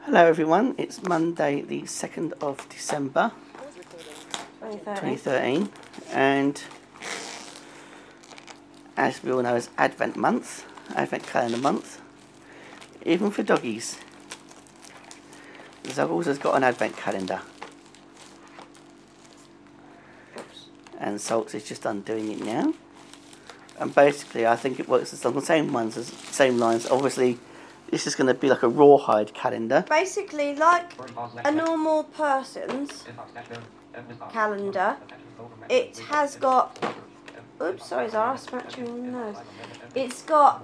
Hello everyone, it's Monday the 2nd of December 2013 and as we all know it's Advent month, Advent calendar month, even for doggies. Zuggles has got an Advent calendar and Salts is just undoing it now, and basically I think it works on the same lines. Obviously this is going to be like a rawhide calendar. Basically, like a normal person's calendar, it has got... Oops, sorry Zara, I smacked you in the nose. It's got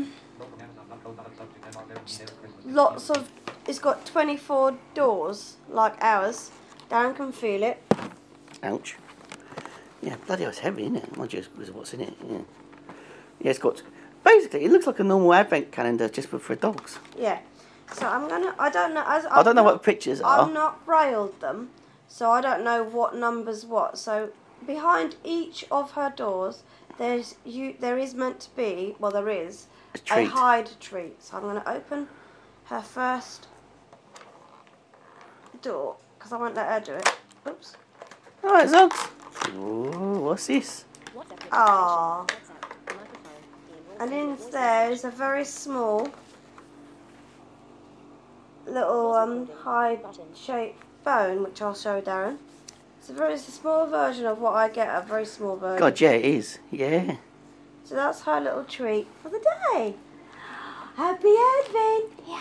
lots of... It's got 24 doors, like ours. Darren can feel it. Ouch. Yeah, bloody hell, it's heavy, isn't it? Mind you, what's in it? Yeah. Yeah, it's got... Basically, it looks like a normal Advent calendar, just for dogs. Yeah. So I'm gonna... I don't know... I don't know what the pictures are. I've not brailled them, so I don't know what number's what. So behind each of her doors, there is meant to be... Well, there is a hide treat. So I'm going to open her first door, because I won't let her do it. Oops. Alright, Zogs. Ooh, what's this? Ah. And in there is a very small little hide-shaped bone, which I'll show Darren. It's a small version of what I get, a very small version. God, yeah, it is. Yeah. So that's her little treat for the day. Happy Advent! Yeah.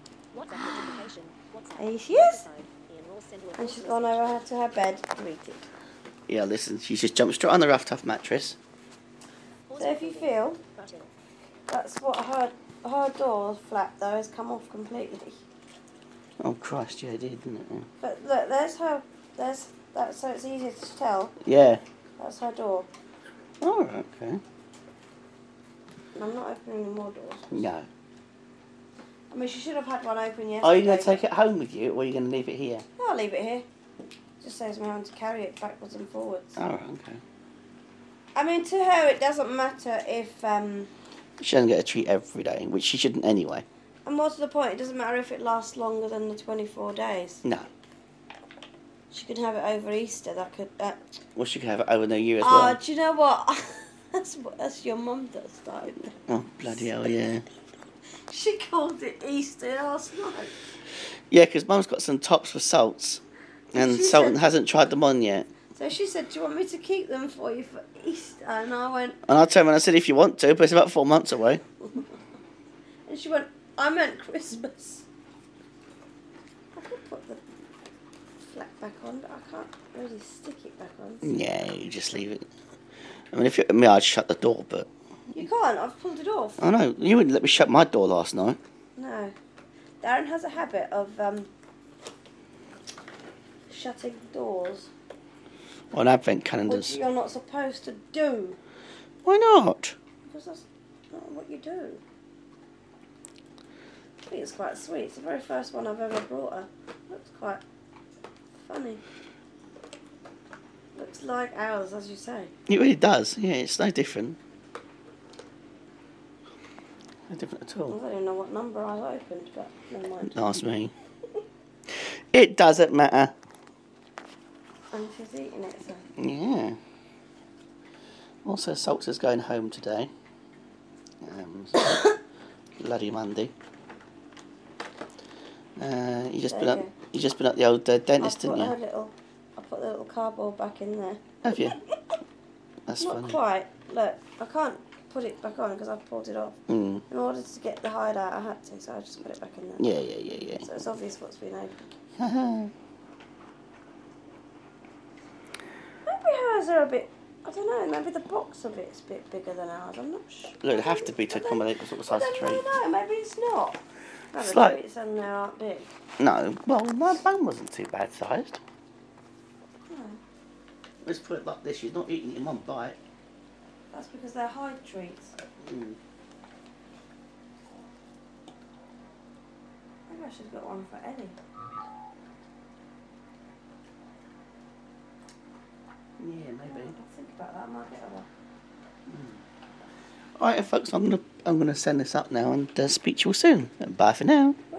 There she is. And she's gone over to her bed to eat it. Yeah, listen, she's just jumped straight on the rough, tough mattress. So if you feel, that's what her door flap though has come off completely. Oh Christ, yeah, it did, didn't it? But look, there's that, so it's easier to tell. Yeah. That's her door. Oh, okay. And I'm not opening any more doors. No. I mean, she should have had one open yesterday. Are you going to take it home with you, or are you going to leave it here? No, I'll leave it here. Just saves me having to carry it backwards and forwards. Oh, okay. I mean, to her, it doesn't matter if... She doesn't get a treat every day, which she shouldn't anyway. And what's the point? It doesn't matter if it lasts longer than the 24 days. No. She could have it over Easter. That could... Well, she could have it over New Year as well. Oh, do you know what? That's your mum that started that. Oh, bloody hell, yeah. She called it Easter last night. Yeah, because Mum's got some tops for Salts, and Sultan hasn't tried them on yet. So she said, do you want me to keep them for you for Easter? And I went... And I turned around and I said, if you want to, but it's about 4 months away. And she went, I meant Christmas. I could put the flap back on, but I can't really stick it back on. Yeah, you just leave it. I mean, I'd shut the door, but... You can't, I've pulled it off. I know, you wouldn't let me shut my door last night. No. Darren has a habit of shutting doors. On Advent calendars. Which you're not supposed to do. Why not? Because that's not what you do. I think it's quite sweet. It's the very first one I've ever brought her. Looks quite funny. Looks like ours, as you say. It really does. Yeah, it's no different. No different at all. I don't even know what number I opened, but never mind. Ask me. It doesn't matter. And she's eating it, so... Yeah. Also, Salts is going home today. Bloody Monday. You just been up the old dentist, didn't you? I put the little cardboard back in there. Have you? That's Not funny. quite. Look, I can't put it back on because I've pulled it off. Mm. In order to get the hide out, I had to, so I just put it back in there. Yeah. So it's obvious what's been opened. Maybe hers are a bit... I don't know, maybe the box of it's a bit bigger than ours. I'm not sure. Look, it'd have to be to accommodate the sort of size of tree. No, maybe it's not. It's The like... treats on there aren't big. No, well, my bone wasn't too bad sized. No. Let's put it like this, she's not eating it in one bite. That's because they're hide treats. Mm. Maybe I should have got one for Ellie. Yeah, maybe. I'll think about that, I might get her one. Alright folks, I'm gonna send this up now and speak to you all soon. Bye for now.